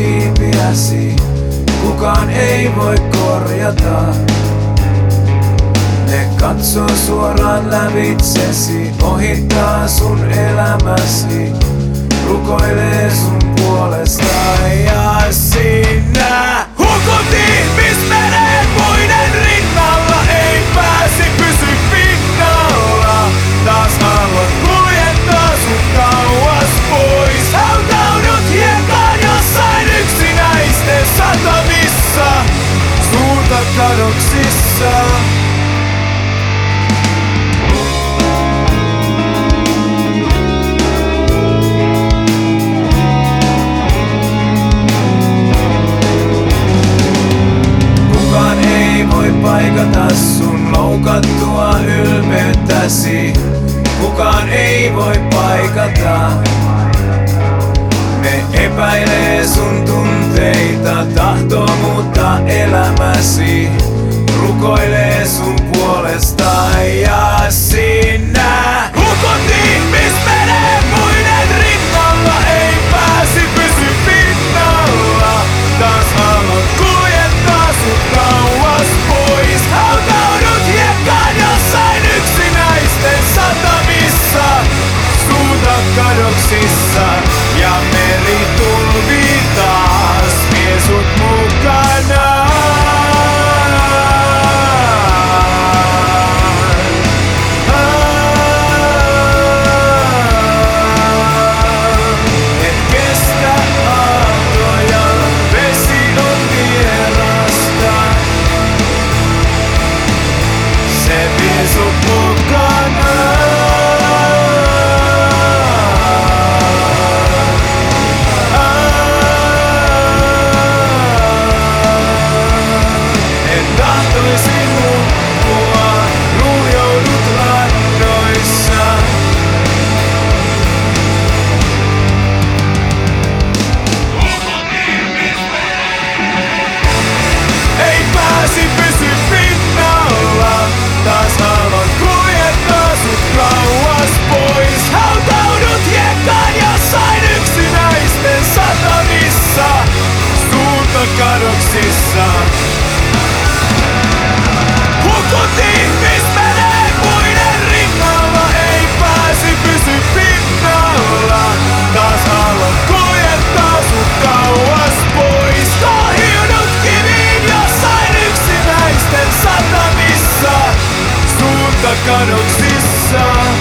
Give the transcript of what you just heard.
siipiäsi kukaan ei voi korjata. Ne katsoo suoraan lävitsesi, ohittaa sun elämäsi, rukoilee sun puolesta ja sinä hukut ihmismereen muiden rinnalla, ei pääsi pysy pinnalla. Taas haluat kuljettaa sut kauas pois, hautaudut hiekaan jossain yksinäisten satamissa, suurta kadoksissa. Paikata sun loukattua ylpeyttäsi, kukaan ei voi paikata. Ne epäilee sun tunteita, tahtoo muuttaa elämäsi, rukoilee sun puolesta ja sinä hukut ihmismereen muiden rinnalla, ei pääsi pysy pinnalla. Taas haluat kuljettaa sut kauas pois, hautaudut hiekkaan jossain yksinäisten satamissa, suuta kadoksissa ja meritulvi taas vie sut mukanaan. Et kestä aaltoja, vesi on vierasta, se vie sut mukanaan. En tahtoisi nukkua, ruhjoudut rannoissa. Ei pääsi pysy pinnalla, taas haluan kuljettaa sut kauas pois, hautaudut hiekkaan jossain yksinäisten satamissa, suurta kadoksissa. Hukut ihmismereen muiden rinnalla, ei pääsi pysy pinnalla. Taas haluan kuljettaa sut kauas pois, kahjunut kiviin jossain yksinäisten satamissa, suurta kadoksissa.